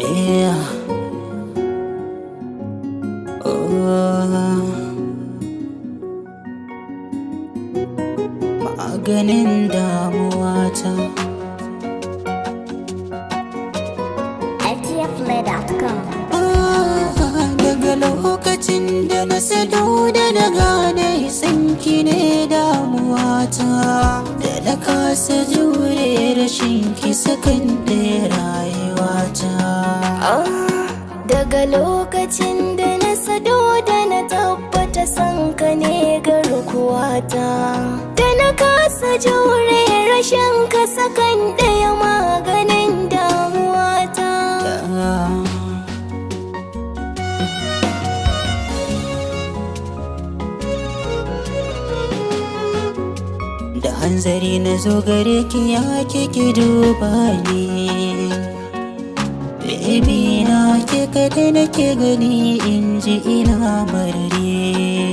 Yeah. Maganin damuwata. ftfplay.com. Daga lokacin da na sado da na gane sanki ne damuwata, da na kasa jure rashin ki sakan ɗaya rayuwata. Daga lokacin da na sado da na tabbata sanka ne garkuwata, da na kasa jure rashin ka sakan ɗaya maganin damuwata. Da hanzari na zo gare ki ya kike duba ni, baby na ke kadai nake gani in ji ina marari.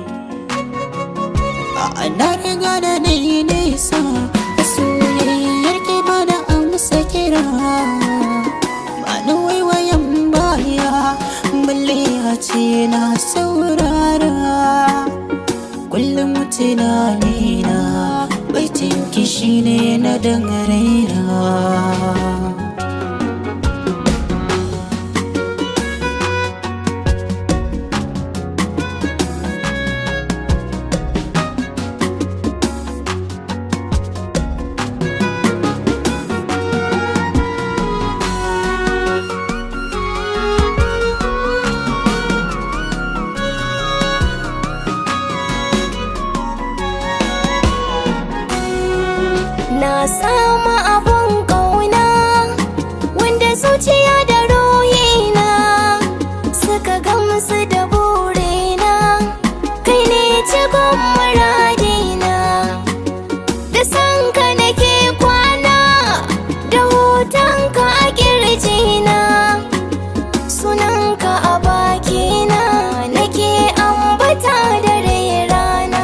Na riga da na yi nisa da soyayyar ki ba da amsa kira, ba na waiwayan baya balle a ce na saurara. Kullum tunani na baitin ki shine na dangaraira. Na samu abun ƙauna wanda zuciya da ruhina suka gamsu da burina. Kai ne cikon muradina, da sanka nake kwana, da hotonka a ƙirjina, sunanka a bakina nake ambata dare rana.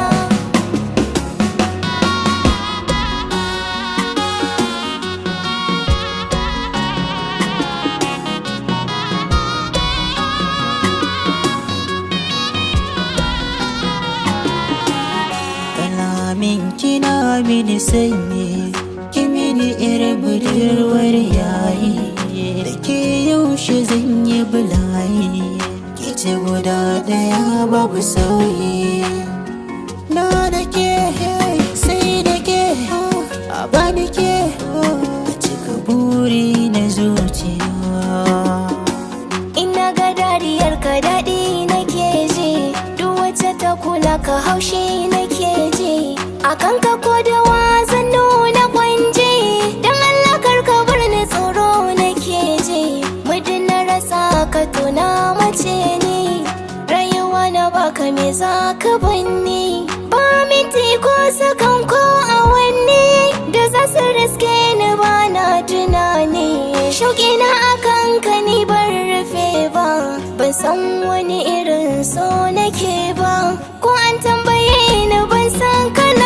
Kalamin kina mini sanyi, ki mini yar budurwar yayi, da ke yaushe zan yi bulayi, ki ce guda ɗaya babu sauyi. Na da ke sai da ke a bani ke, a cika buri na zuciya. Ina ga dariyar ka daɗi nake ji, duk wacce ta kula ka haushi nake ji. A kanka ko da wazan nuna kwanji, don Allah kar ka bar ni tsoro nake ji. Muddin na rasa ka tuna mace ni, rayuwa na baka me za ka banni. Ba minti ko sakan ko awanni da za su riske ni ba na tunani. Shauƙi na akan ka ni ban rufe ba, ban san wani irin so nake ba. Ko an tambaye ni ban san kana